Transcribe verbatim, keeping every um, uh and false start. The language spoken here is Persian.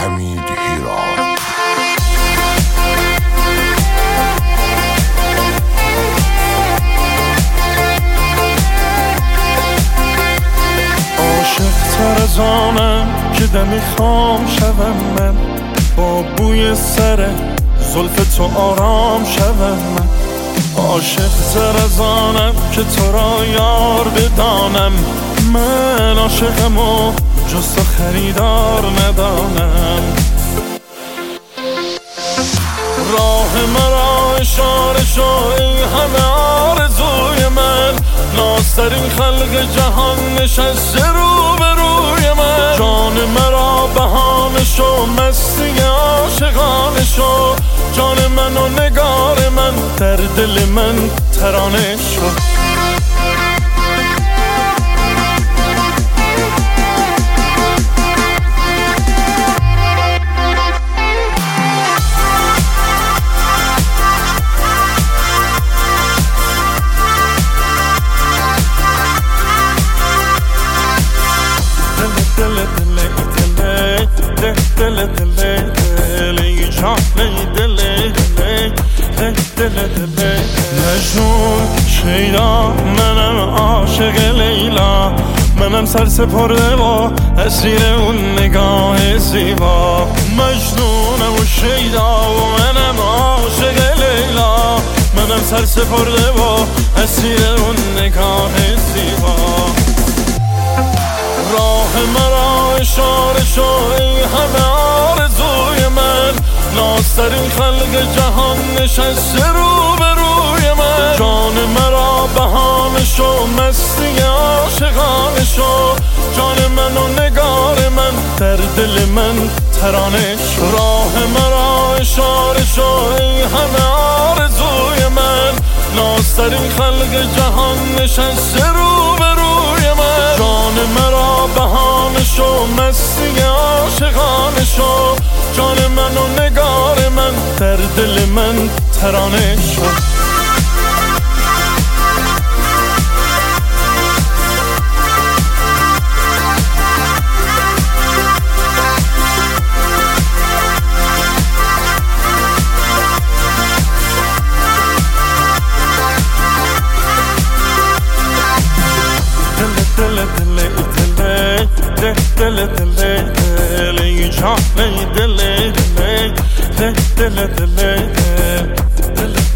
حمید هیراد. عاشق تر از آنم که دمی خام شوم من، با بوی سر زلف تو آرام شوم من. عاشق تر از آنم که تو را یار بدانم، من عاشقم و جز تو خریدار ندانم. راه مرا اشاره شو ای همه آرزوی من، نازترین خلق جهان نشسته رو به روی من. جان مرا بهانه شو مستی عاشقانه شو، جان من و نگار من در دل من ترانه شو. دل دل دل جان دل دل دل مجنون شیدا، منم عاشق لیلا، منم سر سپرده و اسیر اون نگاه زیبا. مجنونم و شیدا و منم عاشق لیلا، منم سر سپرده و اسیر اون نگاه زیبا. راه مرا اشاره شو ای همه آرزوی من، نازترین خلق جهان نشسته رو به روی من. جان مرا بهانه شو مستی عاشقانه شو، جان من و نگار من در دل من ترانه شو. راه مرا اشاره شو ای همه آرزوی من، نازترین خلق جهان نشسته رو به روی من. جان مرا بهانه شو مستی عاشقانه شو، جان من و نگار من در دل من ترانه شو. دل دل دل دل دل دل جان دل دل دل دل دل